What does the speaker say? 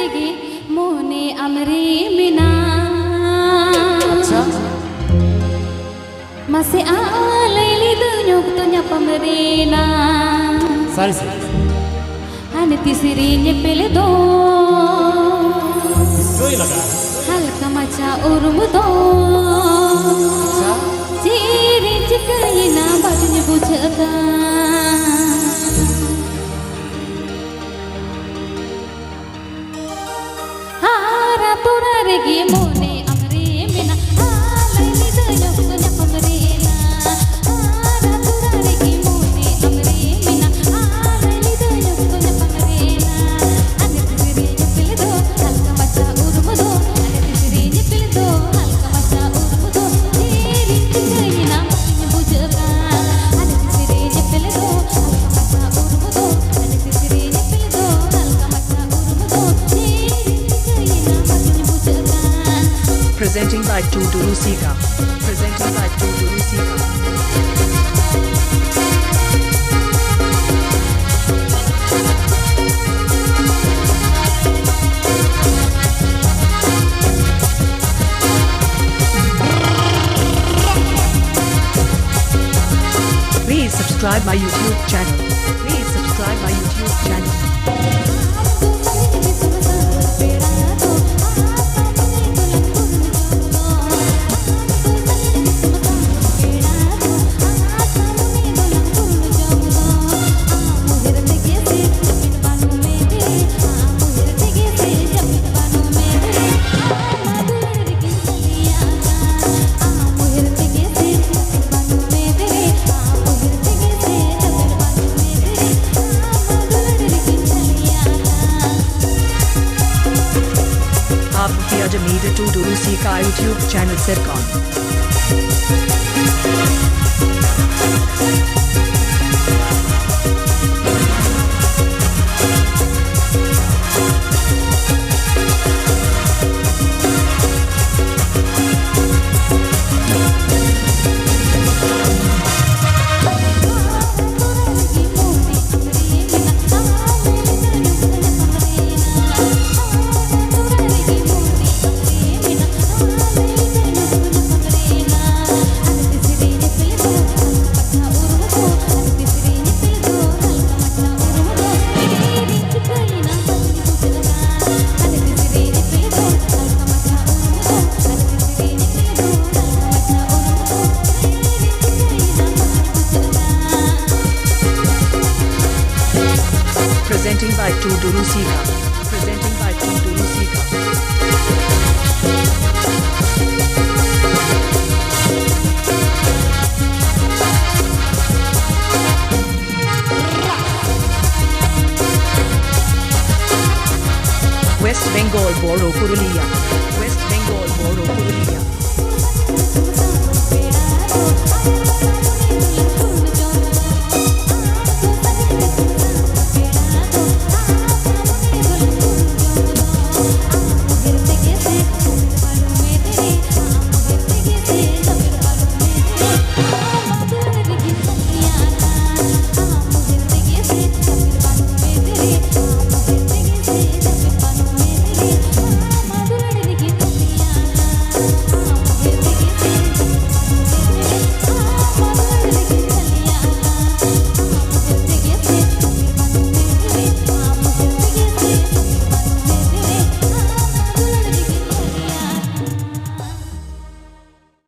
regi mone amri mina masih alai lidu nyok to nyapamrina Sorry. ane tisirinya pele do Soy laga. halka macha urmu do ciri cikayina bajunya bujaka hara tura regi mone amri mina alai lidu nyok to nyapamrina hara tura regi mone amri mina alai lidu nyok to nyapamrina ane tisirinya pele do halka macha urmu do ane tisirinya pele do halka macha urmu do ciri cikayina bajunya bujaka ane tisirinya pele do halka macha urmu do ane tisirinya pele do halka macha urmu do ciri cikayina bajunya bujaka. Presenting by Tutu Rusika. Presenting by Tutu Rusika. Please subscribe my YouTube channel. Please subscribe my YouTube channel. आपकी अजमीर टूटू रूसी का YouTube channel सरकॉन Presenting by Tutu Rusika. Presenting by Tutu Rusika. West Bengal Boro Purulia. West Bengal Boro Purulia.